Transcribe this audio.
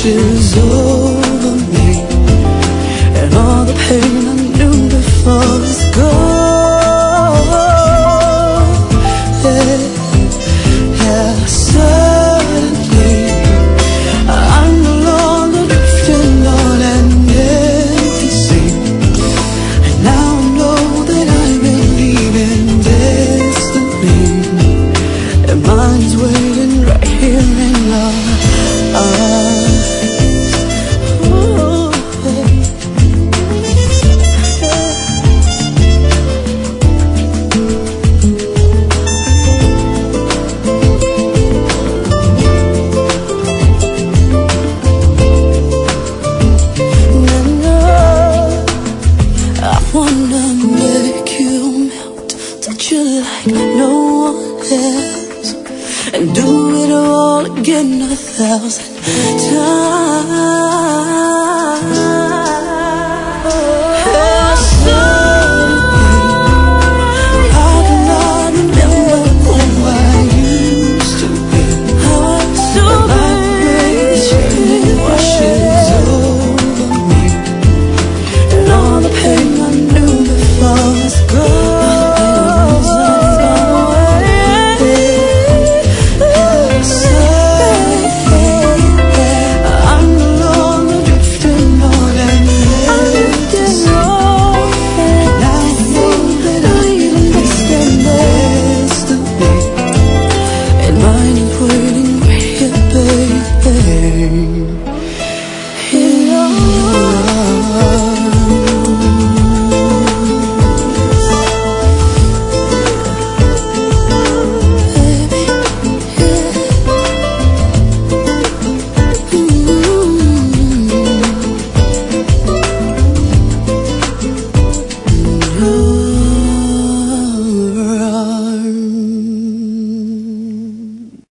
washes over me, and all the pain I knew before is gone. Yeah, suddenly I'm no longer drifting on an empty sea, and now I know that I believe in destiny, and mine's waiting right here in our eyes. Wanna make you melt, touch you like no one else, and do it all again 1,000